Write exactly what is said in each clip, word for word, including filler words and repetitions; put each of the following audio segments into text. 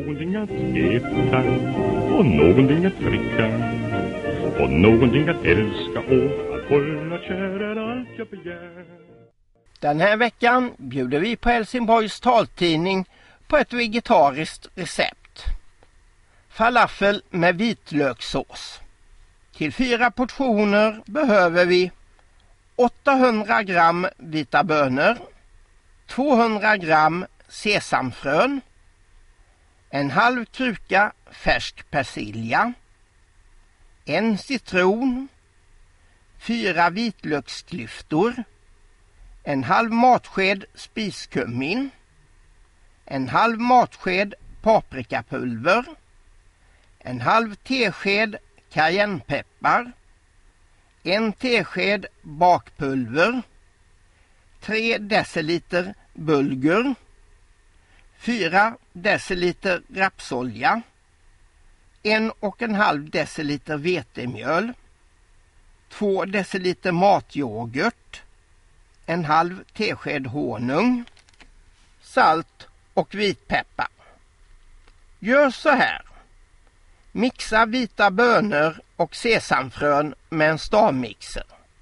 någonting att äta och någonting att dricka och någonting att älska och att hålla kär är allt jag begär. Den här veckan bjuder vi på Helsingborgs taltidning på ett vegetariskt recept. Falafel med vitlökssås. Till fyra portioner behöver vi åttahundra gram vita bönor, tvåhundra gram sesamfrön, en halv kruka färsk persilja, en citron, fyra vitlöksklyftor, en halv matsked spiskummin, en halv matsked paprikapulver, en halv tesked cayennepeppar, en tesked bakpulver, tre deciliter bulgur, fyra deciliter rapsolja, en och en halv deciliter vetemjöl, två deciliter matyoghurt, en halv tesked honung, salt och vitpeppar. Gör så här. Mixa vita bönor och sesamfrön med en stavmixer.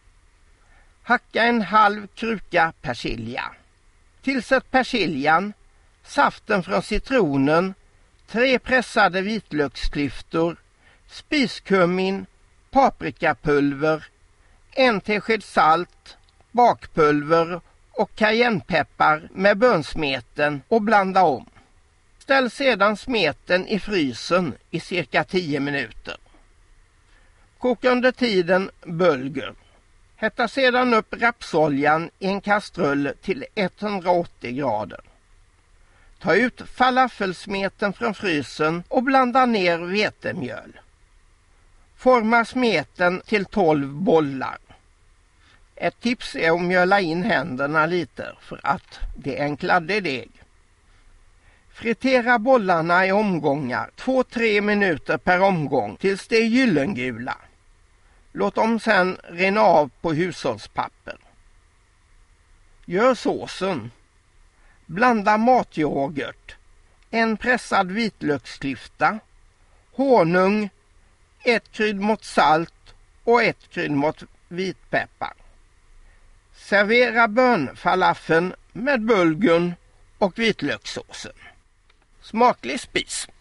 Hacka en halv kruka persilja. Tillsätt persiljan, saften från citronen, tre pressade vitlöksklyftor, spiskummin, paprikapulver, en tesked salt, bakpulver och cayennepeppar med bönsmeten och blanda om. Ställ sedan smeten i frysen i cirka tio minuter. Koka under tiden bulgur. Hetta sedan upp rapsoljan i en kastrull till etthundraåttio grader. Ta ut falafelsmeten från frysen och blanda ner vetemjöl. Forma smeten till tolv bollar. Ett tips är att mjöla in händerna lite för att det är en kladdig deg. Fritera bollarna i omgångar två till tre minuter per omgång tills de är gyllengula. Låt dem sedan rinna av på hushållspapper. Gör såsen. Blanda matyoghurt, en pressad vitlöksklyfta, honung, ett kryddmått salt och ett kryddmått vitpeppar. Servera bönfalafeln med bulgurn och vitlökssåsen. Smaklig spis!